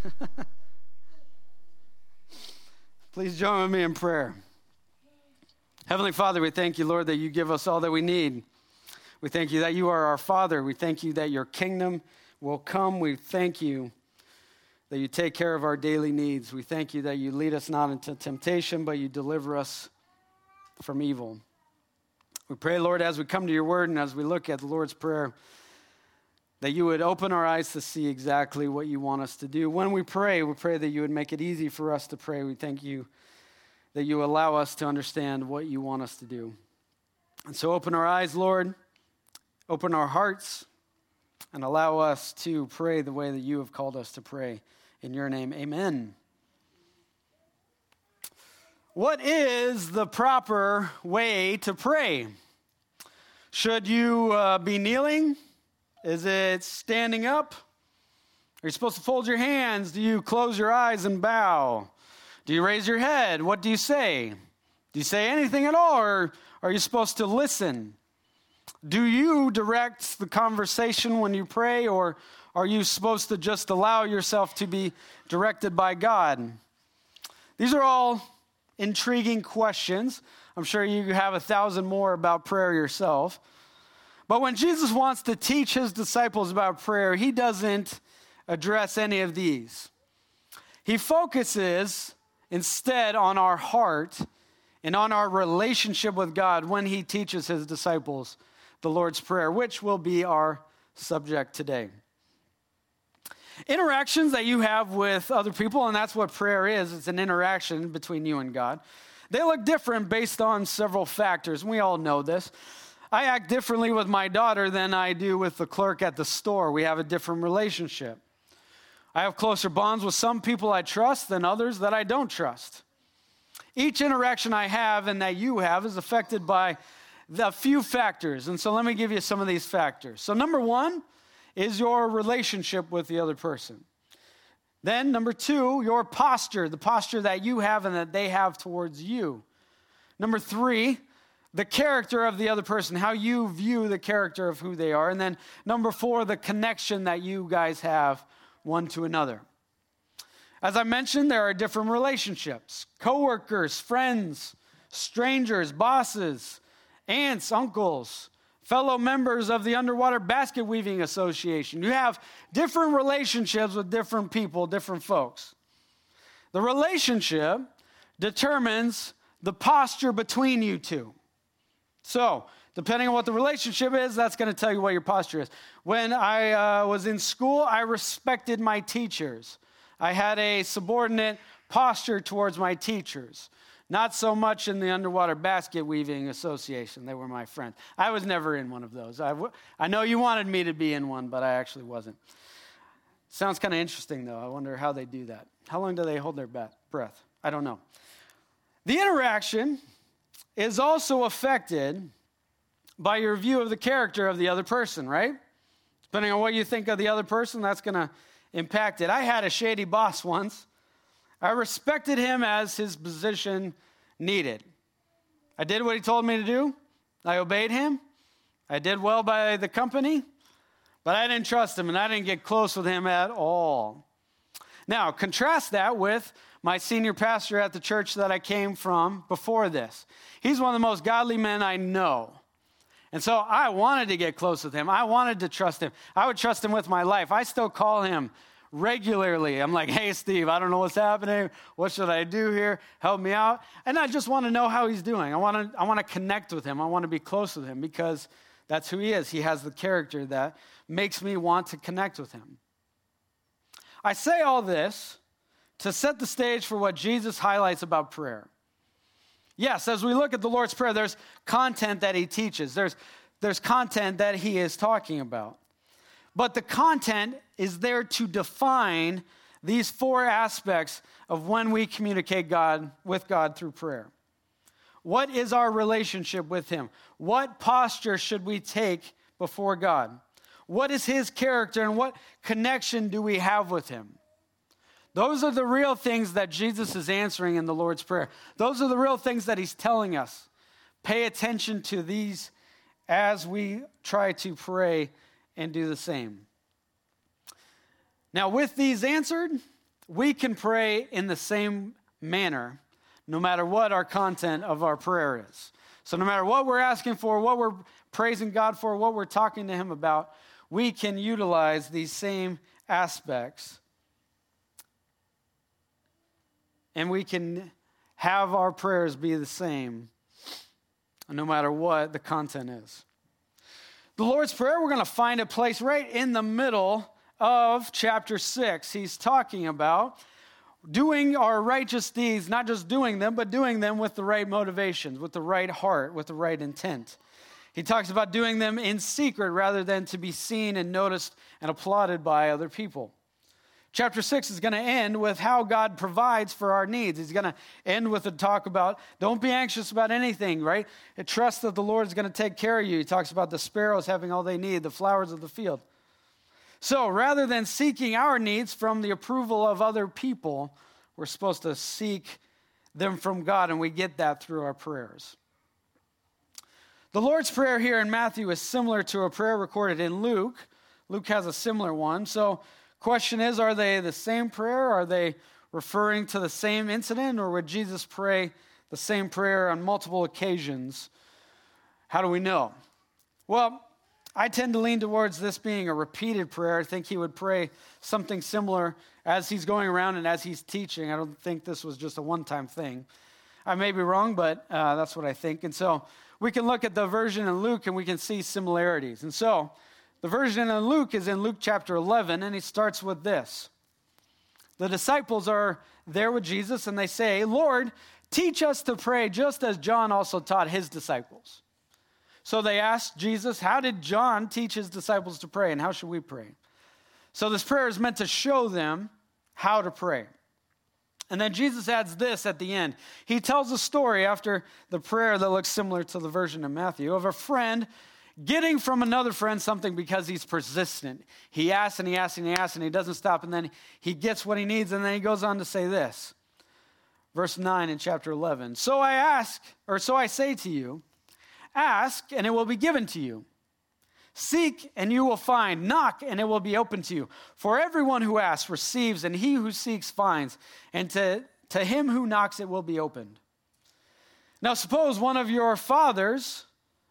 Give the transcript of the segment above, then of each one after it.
Please join with me in prayer. Heavenly Father, we thank you, Lord, that you give us all that we need. We thank you that you are our Father. We thank you that your kingdom will come. We thank you that you take care of our daily needs. We thank you that you lead us not into temptation, but you deliver us from evil. We pray, Lord, as we come to your word and as we look at the Lord's Prayer, that you would open our eyes to see exactly what you want us to do. When we pray that you would make it easy for us to pray. We thank you that you allow us to understand what you want us to do. And so open our eyes, Lord, open our hearts, and allow us to pray the way that you have called us to pray. In your name, amen. What is the proper way to pray? Should you be kneeling? Is it standing up? Are you supposed to fold your hands? Do you close your eyes and bow? Do you raise your head? What do you say? Do you say anything at all, or are you supposed to listen? Do you direct the conversation when you pray, or are you supposed to just allow yourself to be directed by God? These are all intriguing questions. I'm sure you have 1,000 more about prayer yourself. But when Jesus wants to teach his disciples about prayer, he doesn't address any of these. He focuses instead on our heart and on our relationship with God when he teaches his disciples the Lord's Prayer, which will be our subject today. Interactions that you have with other people, and that's what prayer is. It's an interaction between you and God. They look different based on several factors, and we all know this. I act differently with my daughter than I do with the clerk at the store. We have a different relationship. I have closer bonds with some people I trust than others that I don't trust. Each interaction I have and that you have is affected by a few factors. And so let me give you some of these factors. So number one is your relationship with the other person. Then number two, your posture, the posture that you have and that they have towards you. Number three, the character of the other person, how you view the character of who they are. And then number four, the connection that you guys have one to another. As I mentioned, there are different relationships. Coworkers, friends, strangers, bosses, aunts, uncles, fellow members of the Underwater Basket Weaving Association. You have different relationships with different people, different folks. The relationship determines the posture between you two. So, depending on what the relationship is, that's going to tell you what your posture is. When I was in school, I respected my teachers. I had a subordinate posture towards my teachers. Not so much in the Underwater Basket Weaving Association. They were my friends. I was never in one of those. I know you wanted me to be in one, but I actually wasn't. Sounds kind of interesting, though. I wonder how they do that. How long do they hold their breath? I don't know. The interaction is also affected by your view of the character of the other person, right? Depending on what you think of the other person, that's going to impact it. I had a shady boss once. I respected him as his position needed. I did what he told me to do. I obeyed him. I did well by the company, but I didn't trust him, and I didn't get close with him at all. Now, contrast that with my senior pastor at the church that I came from before this. He's one of the most godly men I know. And so I wanted to get close with him. I wanted to trust him. I would trust him with my life. I still call him regularly. I'm like, hey, Steve, I don't know what's happening. What should I do here? Help me out. And I just want to know how he's doing. I want to connect with him. I want to be close with him because that's who he is. He has the character that makes me want to connect with him. I say all this to set the stage for what Jesus highlights about prayer. Yes, as we look at the Lord's Prayer, there's content that he teaches. There's content that he is talking about. But the content is there to define these four aspects of when we communicate with God through prayer. What is our relationship with him? What posture should we take before God? What is his character and what connection do we have with him? Those are the real things that Jesus is answering in the Lord's Prayer. Those are the real things that he's telling us. Pay attention to these as we try to pray and do the same. Now, with these answered, we can pray in the same manner no matter what our content of our prayer is. So no matter what we're asking for, what we're praising God for, what we're talking to him about, we can utilize these same aspects. And we can have our prayers be the same no matter what the content is. The Lord's Prayer, we're going to find a place right in the middle of chapter 6. He's talking about doing our righteous deeds, not just doing them, but doing them with the right motivations, with the right heart, with the right intent. He talks about doing them in secret rather than to be seen and noticed and applauded by other people. Chapter 6 is going to end with how God provides for our needs. He's going to end with a talk about don't be anxious about anything, right? Trust that the Lord is going to take care of you. He talks about the sparrows having all they need, the flowers of the field. So rather than seeking our needs from the approval of other people, we're supposed to seek them from God, and we get that through our prayers. The Lord's Prayer here in Matthew is similar to a prayer recorded in Luke. Luke has a similar one. So question is, are they the same prayer? Are they referring to the same incident, or would Jesus pray the same prayer on multiple occasions? How do we know? Well, I tend to lean towards this being a repeated prayer. I think he would pray something similar as he's going around and as he's teaching. I don't think this was just a one-time thing. I may be wrong, but that's what I think. And so we can look at the version in Luke and we can see similarities. And so the version in Luke is in Luke chapter 11, and it starts with this. The disciples are there with Jesus, and they say, Lord, teach us to pray just as John also taught his disciples. So they asked Jesus, how did John teach his disciples to pray, and how should we pray? So this prayer is meant to show them how to pray. And then Jesus adds this at the end. He tells a story after the prayer that looks similar to the version in Matthew of a friend getting from another friend something because he's persistent. He asks and he asks and he asks and he doesn't stop, and then he gets what he needs, and then he goes on to say this. Verse 9 in chapter 11. So I say to you, ask, and it will be given to you. Seek, and you will find. Knock, and it will be open to you. For everyone who asks receives, and he who seeks finds. And to him who knocks, it will be opened. Now suppose one of you fathers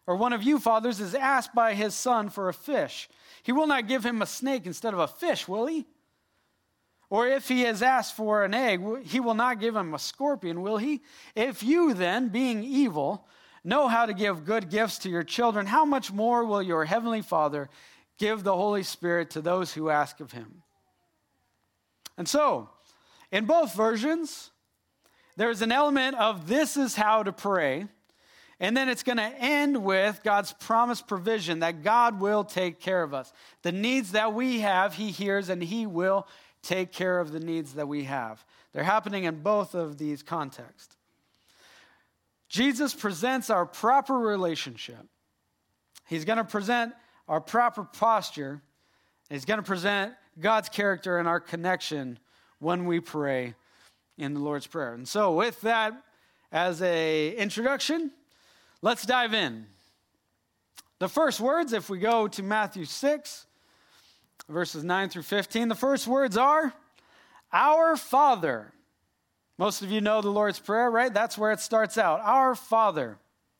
is asked by his son for a fish. He will not give him a snake instead of a fish, will he? Or if he is asked for an egg, he will not give him a scorpion, will he? If you then, being evil, know how to give good gifts to your children, how much more will your heavenly Father give the Holy Spirit to those who ask of him? And so, in both versions, there's an element of this is how to pray, and then it's going to end with God's promised provision that God will take care of us. The needs that we have, he hears, and he will take care of the needs that we have. They're happening in both of these contexts. Jesus presents our proper relationship. He's going to present our proper posture. He's going to present God's character and our connection when we pray in the Lord's Prayer. And so with that as an introduction, let's dive in. The first words, if we go to Matthew 6, verses 9 through 15, the first words are, Our Father. Most of you know the Lord's Prayer, right? That's where it starts out. Our Father.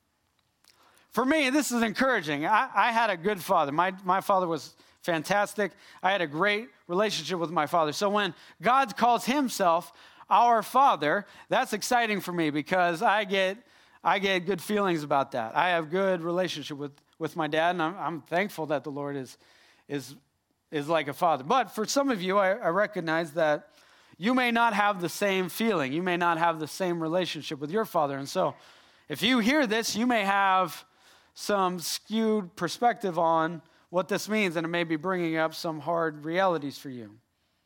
For me, this is encouraging. I had a good father. My father was fantastic. I had a great relationship with my father. So when God calls himself our Father, that's exciting for me because I get good feelings about that. I have good relationship with my dad, and I'm thankful that the Lord is like a father. But for some of you, I recognize that you may not have the same feeling. You may not have the same relationship with your father. And so if you hear this, you may have some skewed perspective on what this means, and it may be bringing up some hard realities for you.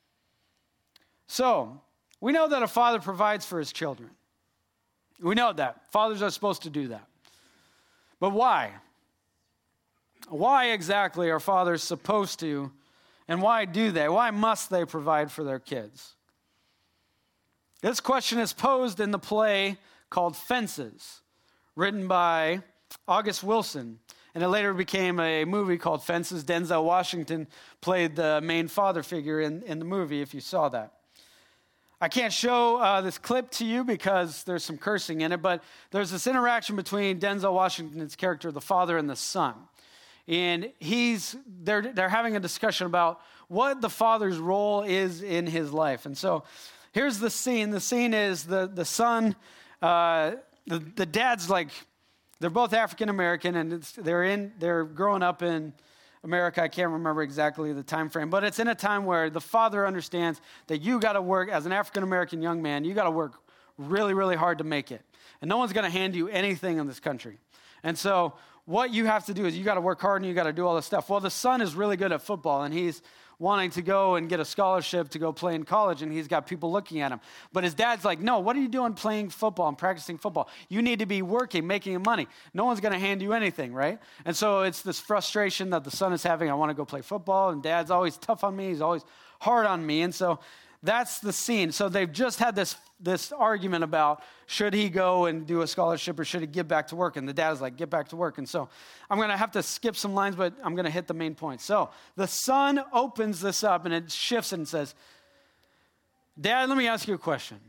So we know that a father provides for his children. We know that. Fathers are supposed to do that. But why? Why exactly are fathers supposed to, and why do they? Why must they provide for their kids? This question is posed in the play called Fences, written by August Wilson, and it later became a movie called Fences. Denzel Washington played the main father figure in the movie, if you saw that. I can't show this clip to you because there's some cursing in it, but there's this interaction between Denzel Washington's character, the father, and the son. And they're having a discussion about what the father's role is in his life. And so here's the scene. The scene is the son, the dad's like, they're both African American, and they're growing up in America. I can't remember exactly the time frame, but it's in a time where the father understands that you got to work as an African American young man. You got to work really, really hard to make it, and no one's going to hand you anything in this country. And so what you have to do is you got to work hard and you got to do all this stuff. Well, the son is really good at football, and he's wanting to go and get a scholarship to go play in college, and he's got people looking at him. But his dad's like, no, what are you doing playing football and practicing football? You need to be working, making money. No one's going to hand you anything, right? And so it's this frustration that the son is having. I want to go play football, and dad's always tough on me. He's always hard on me. And so that's the scene. So they've just had this argument about should he go and do a scholarship or should he get back to work? And the dad is like, get back to work. And so I'm going to have to skip some lines, but I'm going to hit the main point. So the son opens this up and it shifts and says, Dad, let me ask you a question.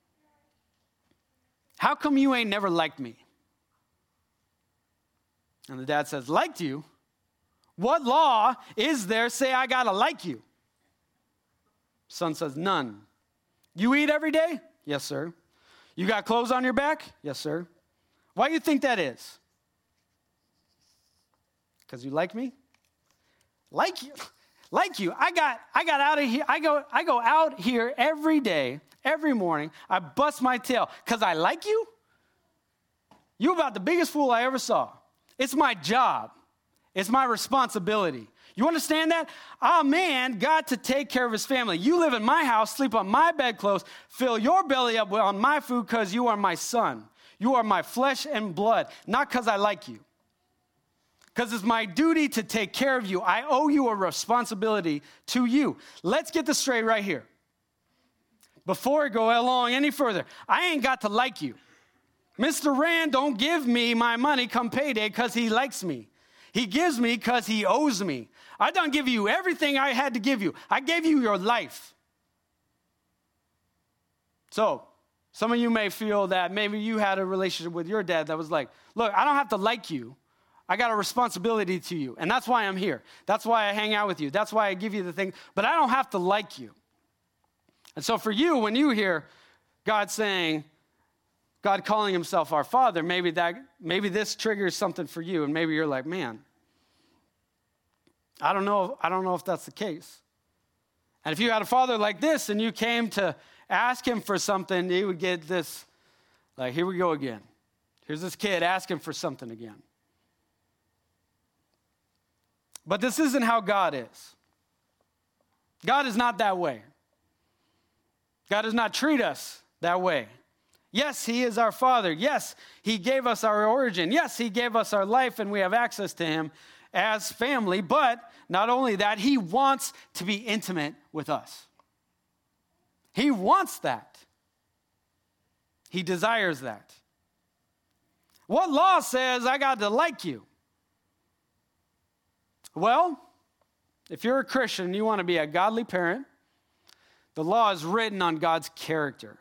How come you ain't never liked me? And the dad says, liked you? What law is there say I got to like you? Son says, none. You eat every day? Yes, sir. You got clothes on your back? Yes, sir. Why do you think that is? Because you like me? Like you. Like you. I got out of here. I go out here every day, every morning. I bust my tail because I like you? You about the biggest fool I ever saw. It's my job. It's my responsibility. You understand that? A man got to take care of his family. You live in my house, sleep on my bedclothes, fill your belly up on my food because you are my son. You are my flesh and blood, not because I like you. Because it's my duty to take care of you. I owe you a responsibility to you. Let's get this straight right here. Before I go along any further, I ain't got to like you. Mr. Rand don't give me my money come payday because he likes me. He gives me because he owes me. I don't give you everything I had to give you. I gave you your life. So, some of you may feel that maybe you had a relationship with your dad that was like, look, I don't have to like you. I got a responsibility to you. And that's why I'm here. That's why I hang out with you. That's why I give you the thing. But I don't have to like you. And so for you, when you hear God saying, God calling himself our Father, maybe this triggers something for you, and maybe you're like, man, I don't know if that's the case. And if you had a father like this and you came to ask him for something, you would get this, like, here we go again. Here's this kid asking for something again. But this isn't how God is. God is not that way. God does not treat us that way. Yes, he is our Father. Yes, he gave us our origin. Yes, he gave us our life, and we have access to him as family. But not only that, he wants to be intimate with us. He wants that. He desires that. What law says I got to like you? Well, if you're a Christian and you want to be a godly parent, the law is written on God's character.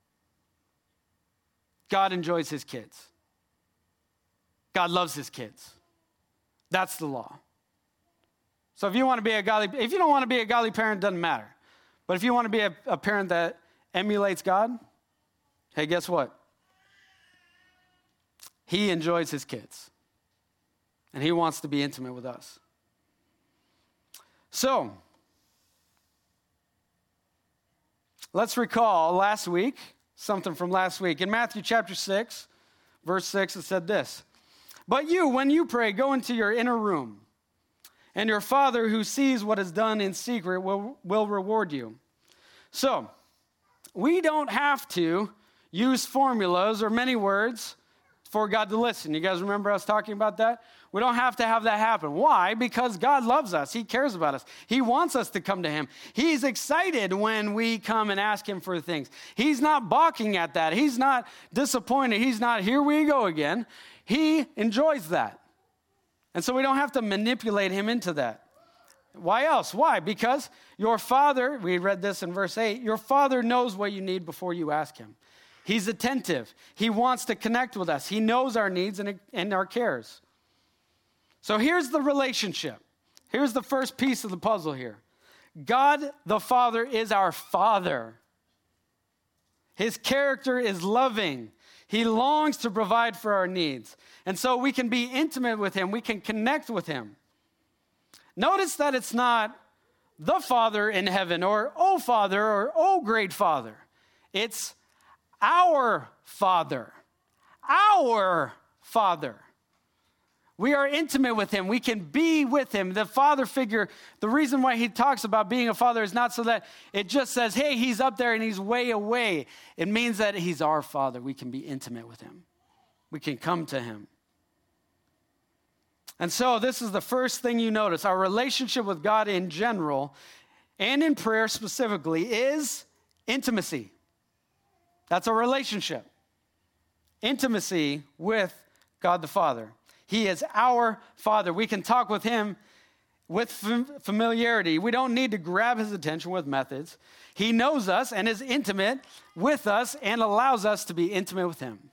God enjoys his kids. God loves his kids. That's the law. So if you want to be if you don't want to be a godly parent, it doesn't matter. But if you want to be a parent that emulates God, hey, guess what? He enjoys his kids. And he wants to be intimate with us. So, let's recall last week, something from last week. In Matthew chapter 6, verse 6, it said this. But you, when you pray, go into your inner room, and your Father who sees what is done in secret will reward you. So, we don't have to use formulas or many words for God to listen. You guys remember us talking about that? We don't have to have that happen. Why? Because God loves us. He cares about us. He wants us to come to him. He's excited when we come and ask him for things. He's not balking at that. He's not disappointed. He's not, here we go again. He enjoys that. And so we don't have to manipulate him into that. Why else? Why? Because your Father, we read this in verse 8, your Father knows what you need before you ask him. He's attentive. He wants to connect with us. He knows our needs and our cares. So here's the relationship. Here's the first piece of the puzzle here. God the Father is our Father. His character is loving. He longs to provide for our needs. And so we can be intimate with him. We can connect with him. Notice that it's not the Father in heaven or, oh, Father, or, oh, great Father. It's our Father. Our Father. We are intimate with him. We can be with him. The father figure, the reason why he talks about being a father is not so that it just says, hey, he's up there and he's way away. It means that he's our Father. We can be intimate with him. We can come to him. And so this is the first thing you notice. Our relationship with God in general and in prayer specifically is intimacy. That's a relationship. Intimacy with God the Father. He is our Father. We can talk with him with familiarity. We don't need to grab his attention with methods. He knows us and is intimate with us and allows us to be intimate with him.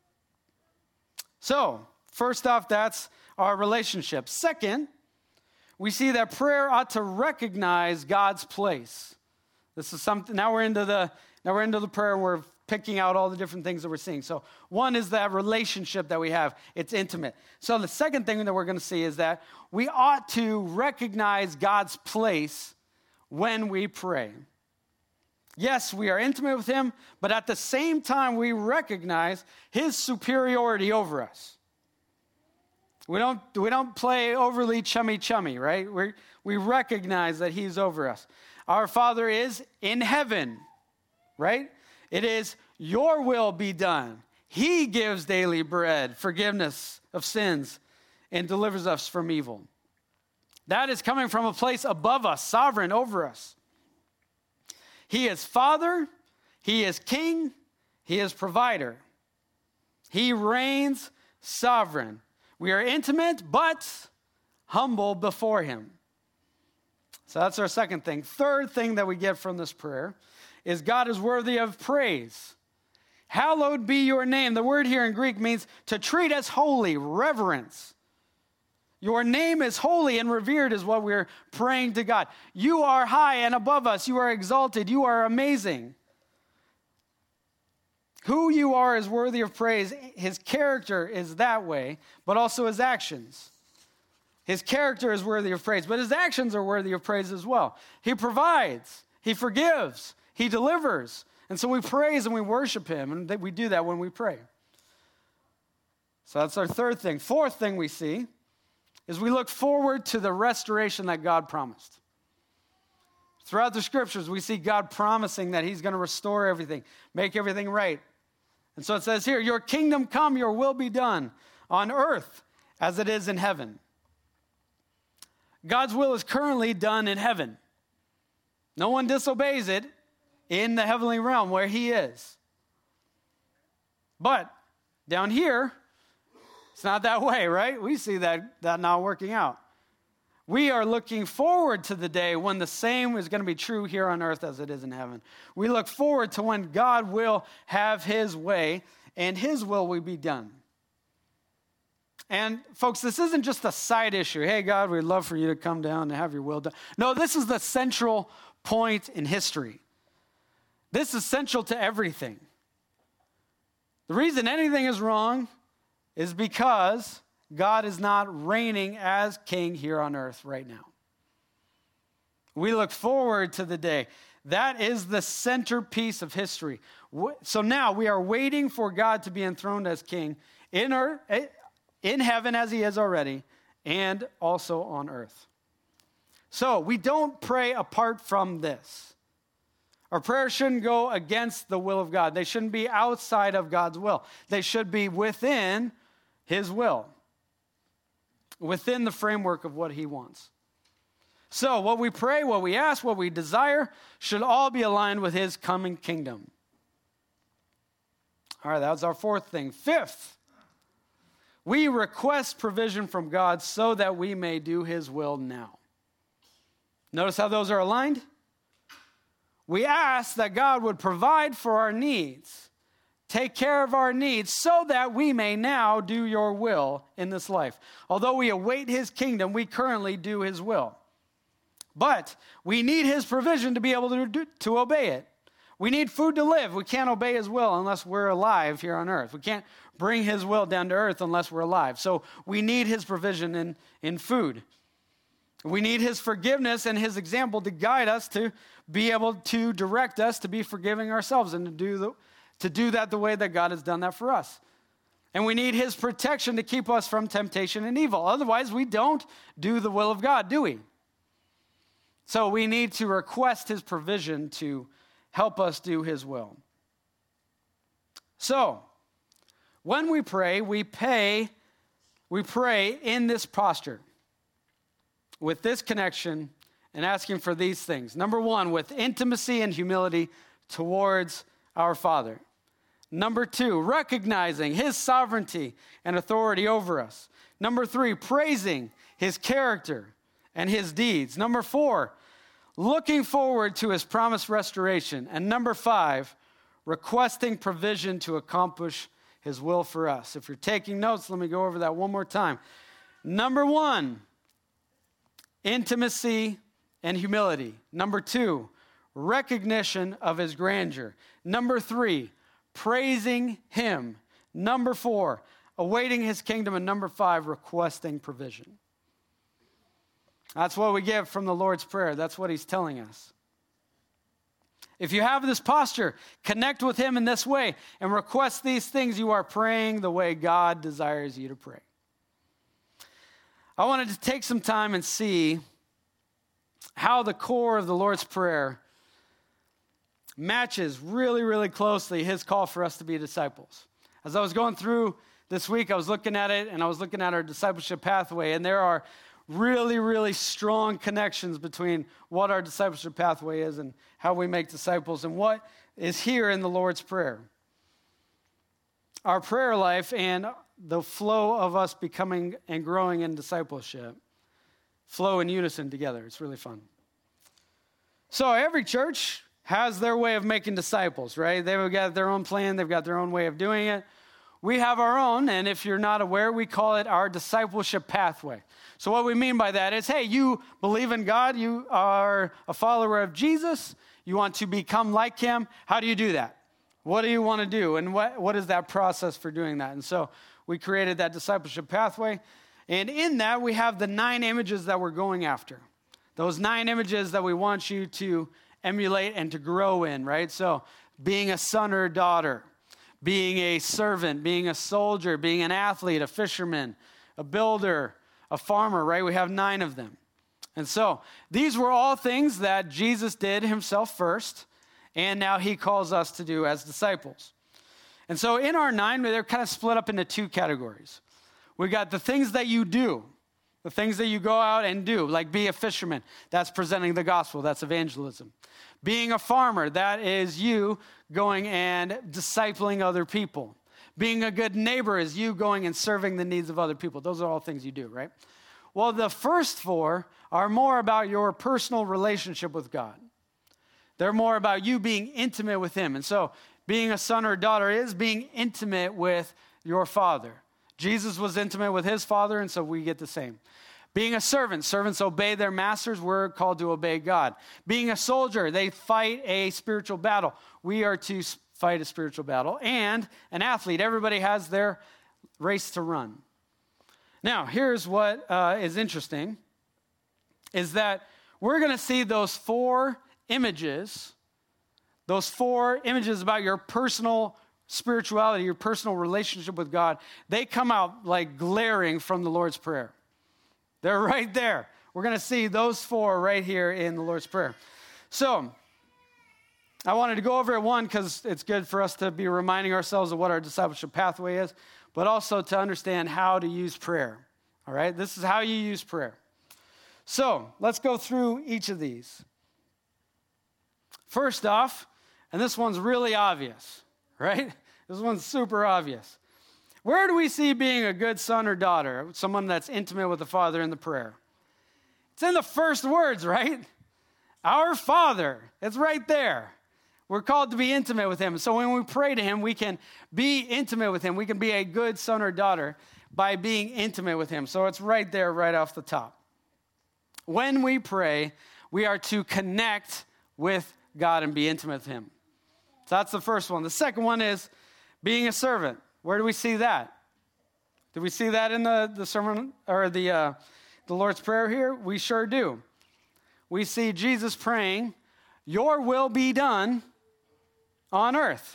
So, first off, that's our relationship. Second, we see that prayer ought to recognize God's place. This is something, now we're into the prayer. We're picking out all the different things that we're seeing. So one is that relationship that we have. It's intimate. So the second thing that we're going to see is that we ought to recognize God's place when we pray. Yes, we are intimate with him, but at the same time, we recognize his superiority over us. We don't play overly chummy, right? We recognize that he's over us. Our Father is in heaven, right? It is your will be done. He gives daily bread, forgiveness of sins, and delivers us from evil. That is coming from a place above us, sovereign over us. He is Father, he is King, he is provider. He reigns sovereign. We are intimate, but humble before him. So that's our second thing. Third thing that we get from this prayer is God is worthy of praise. Hallowed be your name. The word here in Greek means to treat as holy, reverence. Your name is holy and revered is what we're praying to God. You are high and above us. You are exalted. You are amazing. Who you are is worthy of praise. His character is that way, but also his actions. His character is worthy of praise, but his actions are worthy of praise as well. He provides. He forgives. He delivers. And so we praise and we worship him, and we do that when we pray. So that's our third thing. Fourth thing we see is we look forward to the restoration that God promised. Throughout the scriptures, we see God promising that he's going to restore everything, make everything right. And so it says here, your kingdom come, your will be done on earth as it is in heaven. God's will is currently done in heaven. No one disobeys it in the heavenly realm where he is. But down here, it's not that way, right? We see that not working out. We are looking forward to the day when the same is going to be true here on earth as it is in heaven. We look forward to when God will have his way and his will be done. And folks, this isn't just a side issue. Hey, God, we'd love for you to come down and have your will done. No, this is the central point in history. This is central to everything. The reason anything is wrong is because God is not reigning as king here on earth right now. We look forward to the day. That is the centerpiece of history. So now we are waiting for God to be enthroned as king in heaven as he is already, and also on earth. So we don't pray apart from this. Our prayers shouldn't go against the will of God. They shouldn't be outside of God's will. They should be within his will, within the framework of what he wants. So what we pray, what we ask, what we desire should all be aligned with his coming kingdom. All right, that was our fourth thing. Fifth, we request provision from God so that we may do his will now. Notice how those are aligned? We ask that God would provide for our needs, take care of our needs, so that we may now do your will in this life. Although we await his kingdom, we currently do his will. But we need his provision to be able to obey it. We need food to live. We can't obey his will unless we're alive here on earth. We can't bring his will down to earth unless we're alive. So we need his provision in food. We need his forgiveness and his example to guide us, to be able to direct us to be forgiving ourselves and to do that the way that God has done that for us. And we need his protection to keep us from temptation and evil. Otherwise, we don't do the will of God, do we? So we need to request his provision to help us do his will. So, when we pray, we pray in this posture, with this connection, and asking for these things. Number one, with intimacy and humility towards our Father. Number two, recognizing his sovereignty and authority over us. Number three, praising his character and his deeds. Number four, looking forward to his promised restoration. And number five, requesting provision to accomplish his will for us. If you're taking notes, let me go over that one more time. Number one, intimacy and humility. Number two, recognition of his grandeur. Number three, praising him. Number four, awaiting his kingdom. And number five, requesting provision. That's what we get from the Lord's Prayer. That's what he's telling us. If you have this posture, connect with him in this way and request these things, you are praying the way God desires you to pray. I wanted to take some time and see how the core of the Lord's Prayer matches really, really closely his call for us to be disciples. As I was going through this week, I was looking at it, and I was looking at our discipleship pathway, and there are really, really strong connections between what our discipleship pathway is and how we make disciples and what is here in the Lord's Prayer. Our prayer life and the flow of us becoming and growing in discipleship flow in unison together. It's really fun. So every church has their way of making disciples, right? They've got their own plan. They've got their own way of doing it. We have our own, and if you're not aware, we call it our discipleship pathway. So what we mean by that is, hey, you believe in God, you are a follower of Jesus, you want to become like him. How do you do that? What do you want to do? And what is that process for doing that? And so we created that discipleship pathway, and in that we have the 9 images that we're going after. Those 9 images that we want you to emulate and to grow in, right? So being a son or a daughter, being a servant, being a soldier, being an athlete, a fisherman, a builder, a farmer, right? We have 9 of them. And so these were all things that Jesus did himself first, and now he calls us to do as disciples. And so in our 9, they're kind of split up into 2 categories. We got the things that you do, the things that you go out and do, like be a fisherman. That's presenting the gospel. That's evangelism. Being a farmer, that is you going and discipling other people. Being a good neighbor is you going and serving the needs of other people. Those are all things you do, right? Well, the first 4 are more about your personal relationship with God. They're more about you being intimate with him. And so being a son or daughter is being intimate with your Father. Jesus was intimate with his Father, and so we get the same. Being a servant, servants obey their masters. We're called to obey God. Being a soldier, they fight a spiritual battle. We are to fight a spiritual battle. And an athlete, everybody has their race to run. Now, here's what is interesting, is that we're going to see those 4 images about your personal spirituality, your personal relationship with God. They come out like glaring from the Lord's Prayer. They're right there. We're going to see those 4 right here in the Lord's Prayer. So I wanted to go over it, one, because it's good for us to be reminding ourselves of what our discipleship pathway is, but also to understand how to use prayer. All right? This is how you use prayer. So let's go through each of these. First off, and this one's really obvious, right? This one's super obvious. Where do we see being a good son or daughter, someone that's intimate with the Father in the prayer? It's in the first words, right? Our Father. It's right there. We're called to be intimate with him. So when we pray to him, we can be intimate with him. We can be a good son or daughter by being intimate with him. So it's right there, right off the top. When we pray, we are to connect with God and be intimate with him. So that's the first one. The second one is being a servant. Where do we see that? Do we see that in the sermon or the Lord's Prayer here? We sure do. We see Jesus praying, "Your will be done on earth."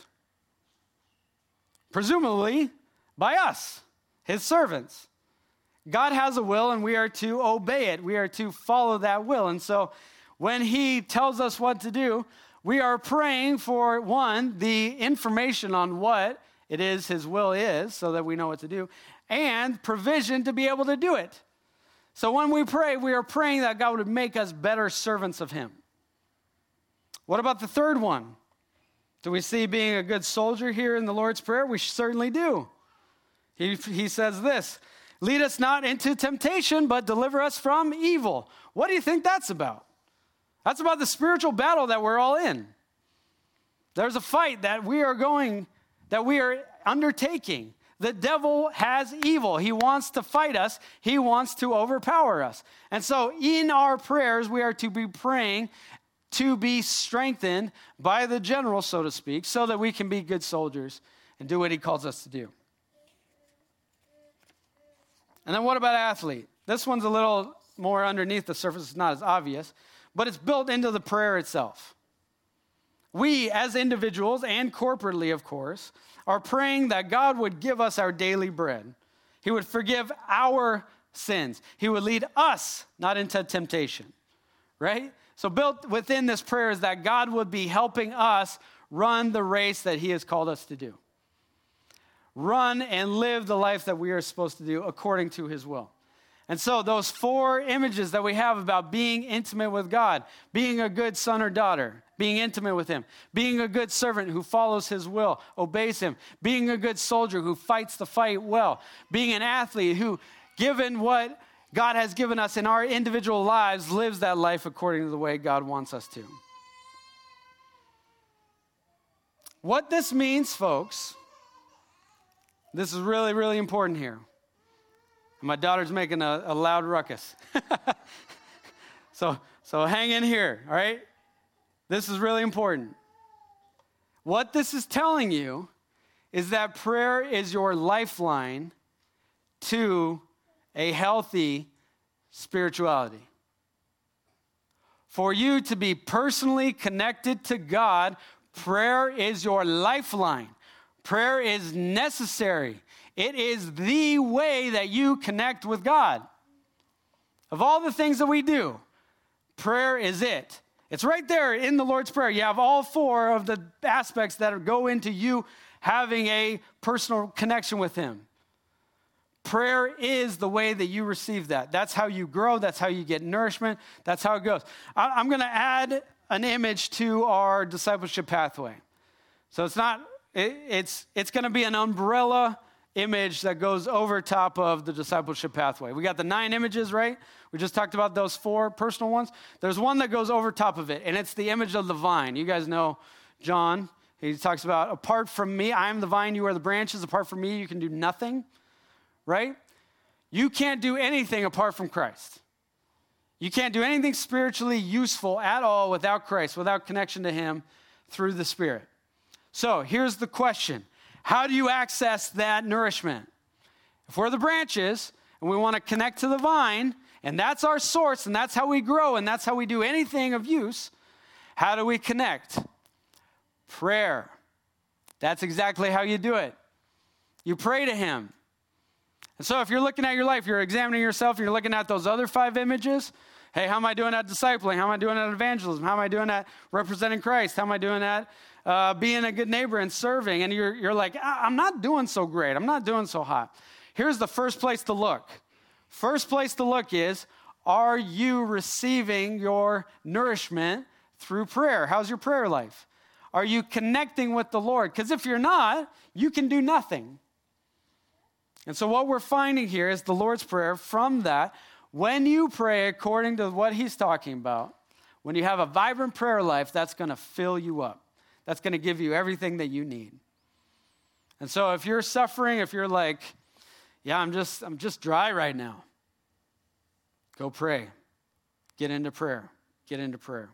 Presumably by us, his servants. God has a will and we are to obey it. We are to follow that will. And so when he tells us what to do, we are praying for, one, the information on what it is his will is so that we know what to do, and provision to be able to do it. So when we pray, we are praying that God would make us better servants of him. What about the third one? Do we see being a good soldier here in the Lord's Prayer? We certainly do. He says this, "Lead us not into temptation, but deliver us from evil." What do you think that's about? That's about the spiritual battle that we're all in. There's a fight that we are undertaking. The devil has evil. He wants to fight us. He wants to overpower us. And so in our prayers, we are to be praying to be strengthened by the general, so to speak, so that we can be good soldiers and do what he calls us to do. And then what about athlete? This one's a little more underneath the surface. It's not as obvious, but it's built into the prayer itself. We, as individuals and corporately, of course, are praying that God would give us our daily bread. He would forgive our sins. He would lead us not into temptation, right? So built within this prayer is that God would be helping us run the race that he has called us to do. Run and live the life that we are supposed to do according to his will. And so those four images that we have about being intimate with God, being a good son or daughter, being intimate with him, being a good servant who follows his will, obeys him, being a good soldier who fights the fight well, being an athlete who, given what God has given us in our individual lives, lives that life according to the way God wants us to. What this means, folks, this is really, really important here. My daughter's making a loud ruckus. So hang in here, all right? This is really important. What this is telling you is that prayer is your lifeline to a healthy spirituality. For you to be personally connected to God, prayer is your lifeline. Prayer is necessary. It is the way that you connect with God. Of all the things that we do, prayer is it. It's right there in the Lord's Prayer. You have all four of the aspects that go into you having a personal connection with him. Prayer is the way that you receive that. That's how you grow. That's how you get nourishment. That's how it goes. I'm going to add an image to our discipleship pathway. So it's going to be an umbrella image that goes over top of the discipleship pathway. We got the 9 images, right? We just talked about those 4 personal ones. There's one that goes over top of it, and it's the image of the vine. You guys know John. He talks about, apart from me, I am the vine, you are the branches. Apart from me, you can do nothing, right? You can't do anything apart from Christ. You can't do anything spiritually useful at all without Christ, without connection to him through the Spirit. So here's the question. How do you access that nourishment? If we're the branches and we want to connect to the vine, and that's our source, and that's how we grow, and that's how we do anything of use, how do we connect? Prayer. That's exactly how you do it. You pray to him. And so if you're looking at your life, you're examining yourself, you're looking at those other 5 images. Hey, how am I doing at discipling? How am I doing at evangelism? How am I doing at representing Christ? How am I doing at being a good neighbor and serving? And you're like, I'm not doing so great. I'm not doing so hot. Here's the first place to look. First place to look is, are you receiving your nourishment through prayer? How's your prayer life? Are you connecting with the Lord? Because if you're not, you can do nothing. And so what we're finding here is the Lord's Prayer. From that, when you pray according to what he's talking about, When you have a vibrant prayer life, that's going to fill you up. That's going to give you everything that you need. And so if you're suffering, if you're like, yeah, I'm just dry right now, go pray. Get into prayer. Get into prayer.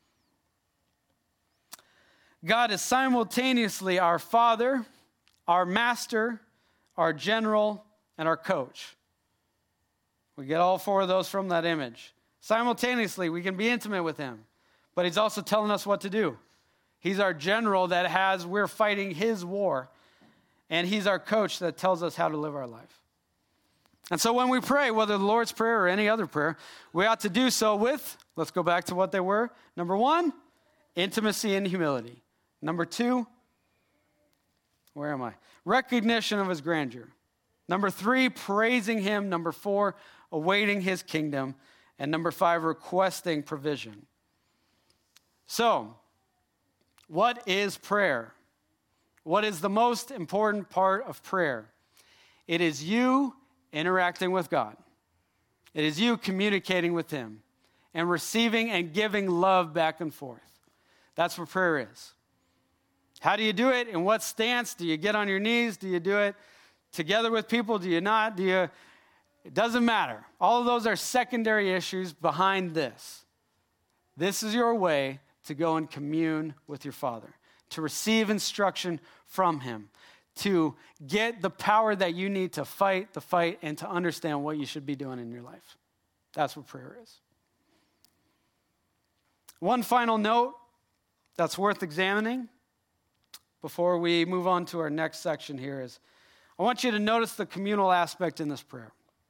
God is simultaneously our Father, our Master, our General, and our Coach. We get all four of those from that image. Simultaneously, we can be intimate with him, but he's also telling us what to do. He's our general we're fighting his war, and he's our coach that tells us how to live our life. And so when we pray, whether the Lord's Prayer or any other prayer, we ought to do so with, let's go back to what they were. Number 1, intimacy and humility. Number 2, where am I? Recognition of his grandeur. Number 3, praising him. Number 4, awaiting his kingdom. And number 5, requesting provision. So, what is prayer? What is the most important part of prayer? It is you interacting with God. It is you communicating with him and receiving and giving love back and forth. That's what prayer is. How do you do it? In what stance? Do you get on your knees? Do you do it together with people? Do you not? It doesn't matter. All of those are secondary issues behind this. This is your way to go and commune with your Father, to receive instruction from him, to get the power that you need to fight the fight and to understand what you should be doing in your life. That's what prayer is. One final note that's worth examining before we move on to our next section here is I want you to notice the communal aspect in this prayer.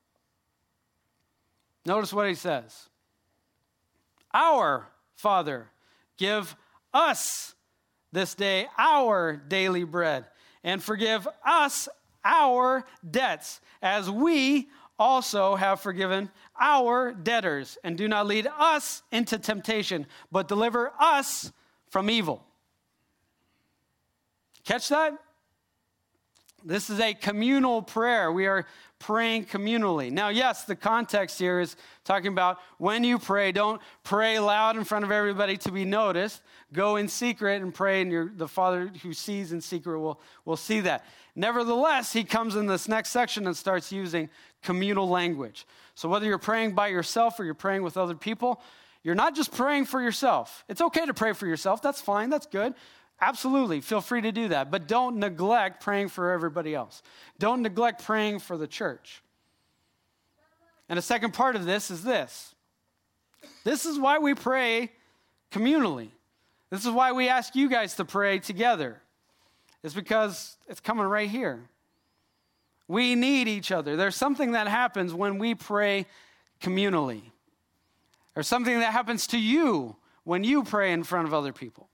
Notice what he says. Our Father, give us this day our daily bread, and forgive us our debts, as we also have forgiven our debtors. And do not lead us into temptation, but deliver us from evil. Catch that? This is a communal prayer. We are praying communally. Now, yes, the context here is talking about when you pray, don't pray loud in front of everybody to be noticed. Go in secret and pray, and the Father who sees in secret will see that. Nevertheless, he comes in this next section and starts using communal language. So whether you're praying by yourself or you're praying with other people, you're not just praying for yourself. It's okay to pray for yourself. That's fine. That's good. Absolutely, feel free to do that. But don't neglect praying for everybody else. Don't neglect praying for the church. And the second part of this is this. This is why we pray communally. This is why we ask you guys to pray together. It's because it's coming right here. We need each other. There's something that happens when we pray communally. There's something that happens to you when you pray in front of other people.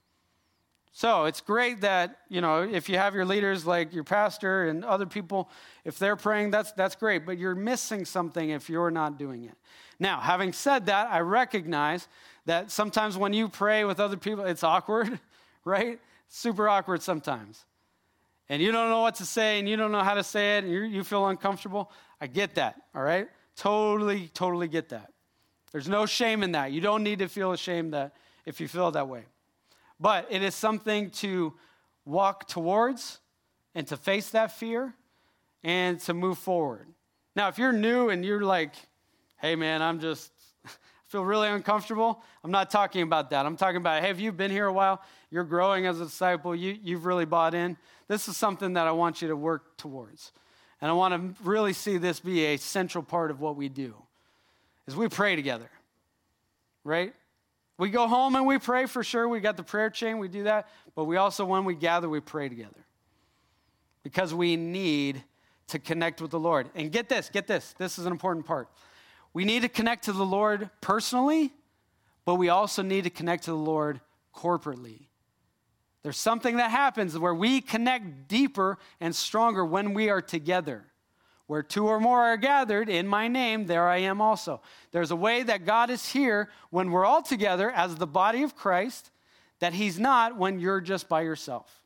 So it's great that, if you have your leaders like your pastor and other people, if they're praying, that's great. But you're missing something if you're not doing it. Now, having said that, I recognize that sometimes when you pray with other people, it's awkward, right? Super awkward sometimes. And you don't know what to say, and you don't know how to say it, and you feel uncomfortable. I get that, all right? Totally, totally get that. There's no shame in that. You don't need to feel ashamed that if you feel that way. But it is something to walk towards and to face that fear and to move forward. Now, if you're new and you're like, hey, man, I feel really uncomfortable, I'm not talking about that. I'm talking about, hey, have you been here a while? You're growing as a disciple. You've really bought in. This is something that I want you to work towards. And I want to really see this be a central part of what we do, is we pray together, right? We go home and we pray for sure. We got the prayer chain, we do that. But we also, when we gather, we pray together. Because we need to connect with the Lord. And get this. This is an important part. We need to connect to the Lord personally, but we also need to connect to the Lord corporately. There's something that happens where we connect deeper and stronger when we are together. Where 2 or more are gathered in my name, there I am also. There's a way that God is here when we're all together as the body of Christ that he's not when you're just by yourself.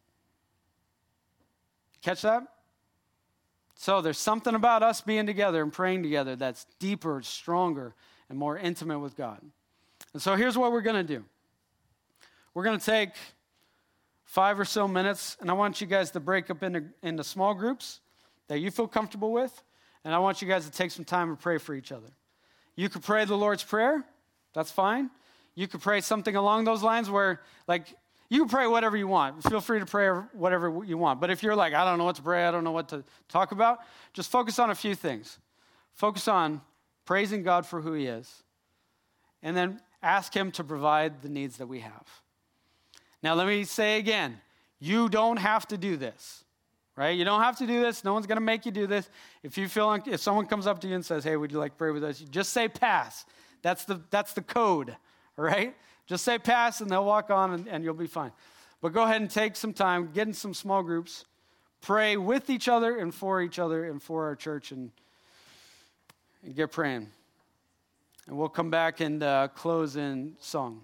Catch that? So there's something about us being together and praying together that's deeper, stronger, and more intimate with God. And so here's what we're going to do. We're going to take 5 or so minutes, and I want you guys to break up into small groups that you feel comfortable with, and I want you guys to take some time to pray for each other. You could pray the Lord's Prayer. That's fine. You could pray something along those lines where, like, you can pray whatever you want. Feel free to pray whatever you want. But if you're like, I don't know what to pray, I don't know what to talk about, just focus on a few things. Focus on praising God for who he is. And then ask him to provide the needs that we have. Now, let me say again, you don't have to do this, right? You don't have to do this. No one's going to make you do this. If someone comes up to you and says, hey, would you like to pray with us? You just say pass. That's the code, all right? Just say pass, and they'll walk on, and you'll be fine. But go ahead and take some time, get in some small groups, pray with each other and for our church, and get praying. And we'll come back and close in song.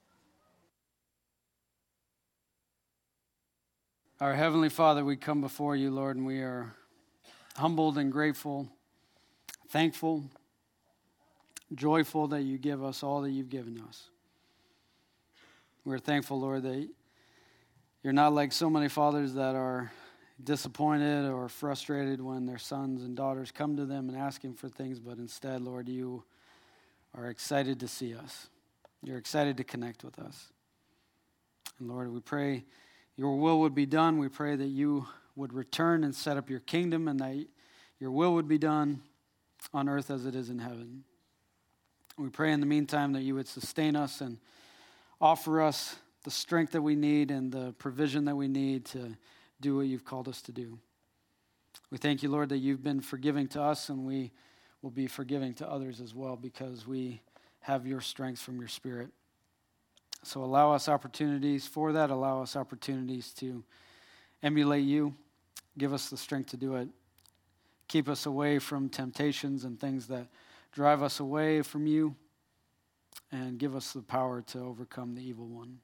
Our Heavenly Father, we come before you, Lord, and we are humbled and grateful, thankful, joyful that you give us all that you've given us. We're thankful, Lord, that you're not like so many fathers that are disappointed or frustrated when their sons and daughters come to them and ask him for things, but instead, Lord, you are excited to see us. You're excited to connect with us. And Lord, we pray your will would be done. We pray that you would return and set up your kingdom, and that your will would be done on earth as it is in heaven. We pray in the meantime that you would sustain us and offer us the strength that we need and the provision that we need to do what you've called us to do. We thank you, Lord, that you've been forgiving to us, and we will be forgiving to others as well because we have your strength from your Spirit. So allow us opportunities for that. Allow us opportunities to emulate you. Give us the strength to do it. Keep us away from temptations and things that drive us away from you. And give us the power to overcome the evil one.